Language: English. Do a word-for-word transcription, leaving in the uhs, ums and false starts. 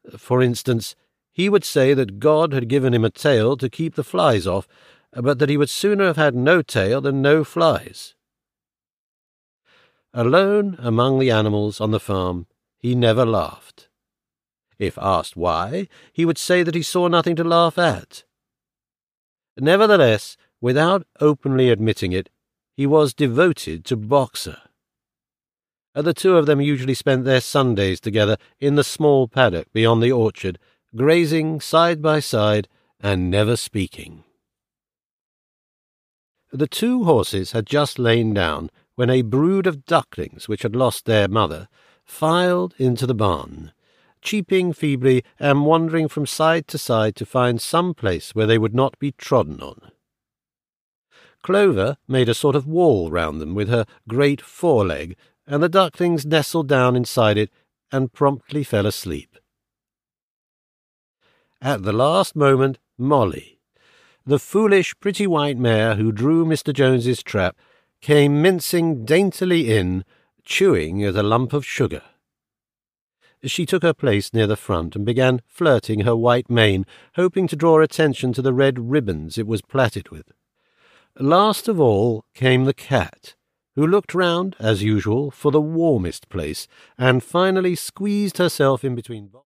For instance, he would say that God had given him a tail to keep the flies off, but that he would sooner have had no tail than no flies. Alone among the animals on the farm, he never laughed. If asked why, he would say that he saw nothing to laugh at. Nevertheless, without openly admitting it, he was devoted to Boxer. The two of them usually spent their Sundays together in the small paddock beyond the orchard, grazing side by side and never speaking. The two horses had just lain down when a brood of ducklings which had lost their mother filed into the barn, cheeping feebly and wandering from side to side to find some place where they would not be trodden on. Clover made a sort of wall round them with her great foreleg, and the ducklings nestled down inside it and promptly fell asleep. At the last moment, Molly, the foolish pretty white mare who drew Mister Jones's trap, came mincing daintily in, chewing at a lump of sugar. She took her place near the front and began flirting her white mane, hoping to draw attention to the red ribbons it was plaited with. Last of all came the cat, who looked round, as usual, for the warmest place, and finally squeezed herself in between